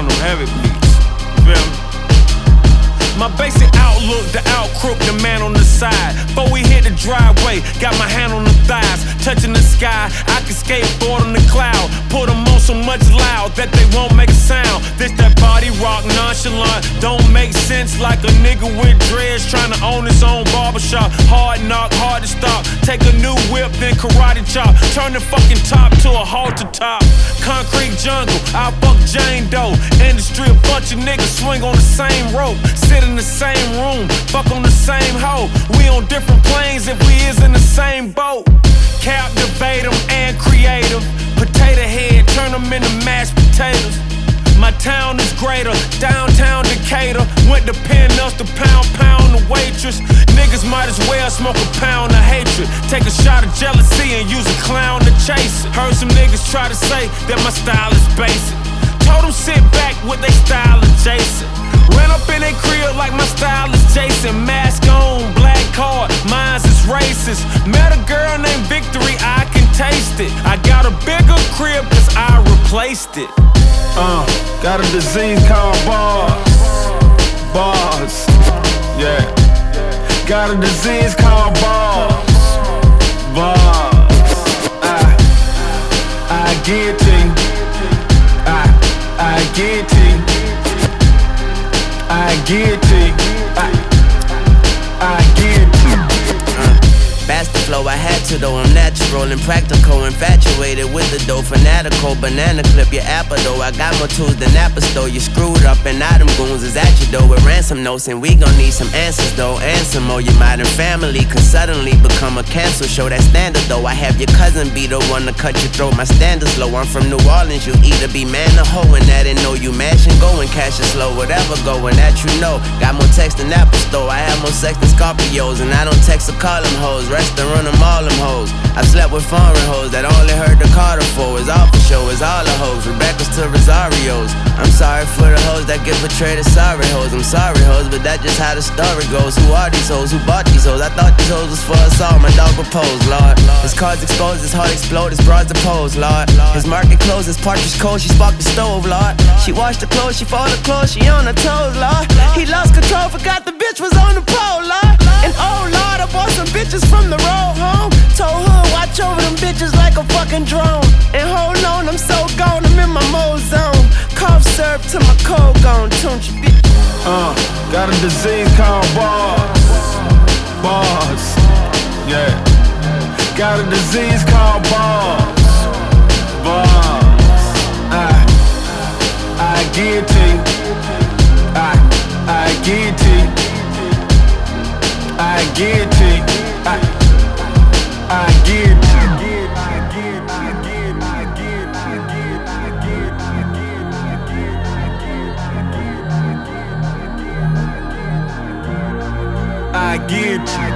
on them heavy beats. You feel me? My basic outlook, the outcrook, the man on the side. Before we hit the driveway, got my hand on the thighs, touching the sky. I can skateboard on the cloud, put them on so much loud that they won't make a sound. This that body rock nonchalant, don't make sense like a nigga with dreads trying to own his own barbershop. Hard knock, hard to stop. Take a new whip, then karate chop. Turn the fucking top to a halter top. Concrete jungle, I fuck Jane Doe. Industry, a bunch of niggas swing on the same rope. Sit in the same room, fuck on the same hoe. We on different planes if we is in the same boat. Captivate them and creative. Potato head, turn them into mashed potatoes. My town is greater, downtown Decatur. Went to Peanuts to pound the waitress. Niggas might as well smoke a pound of hatred. Take a shot of jealousy and use a clown to chase it. Heard some niggas try to say that my style is basic. Told them sit back with they style adjacent. Ran up in they crib like my style is Jason. Mask on, black card, mine's is racist. Met a girl named Victory, I can taste it. I got a bigger crib cause I replaced it. Got a disease called bars. Bars, yeah. Got a disease called bars. Bars. I get you. I get you. I get you. I get you. Fast the flow, I had to though. I'm natural and practical, infatuated with the dough. Fanatical, banana clip your apple though. I got more tools than Apple Store. You screwed up and now them goons is at your door with ransom notes, and we gon' need some answers though. And some more. Your modern family could suddenly become a cancel show. That standard though. I have your cousin be the one to cut your throat. My standards low. I'm from New Orleans. You either be man or hoe, and that ain't know you mash and go and cash it slow. Whatever going that you know. Got more text than Apple Store. I have more sex than Scorpios, and I don't text or call them hoes. Rest and run them all them hoes. I slept with foreign hoes that only heard the Carter for. It's all for show, it's all the hoes. Rebecca's to Rosario's. I'm sorry for the hoes that get betrayed as sorry hoes. I'm sorry hoes, but that's just how the story goes. Who are these hoes? Who bought these hoes? I thought these hoes was for us all. My dog proposed, Lord. His cards exposed, his heart explode, his broads opposed, Lord. His market closed, his partridge cold, she sparked the stove, Lord. She washed the clothes, she folded clothes, she on her toes, Lord. He lost control, forgot the bitch was on the pole, Lord. And oh Lord, I bought some bitches from the road home. Told her watch over them bitches like a fucking drone. And hold on, I'm so gone, I'm in my mode zone. Cough syrup to my cold gone, don't you bitch. Got a disease called bars. Bars, yeah. Got a disease called bars. Bars. I get you. I get you. I get you. I get you. I get you.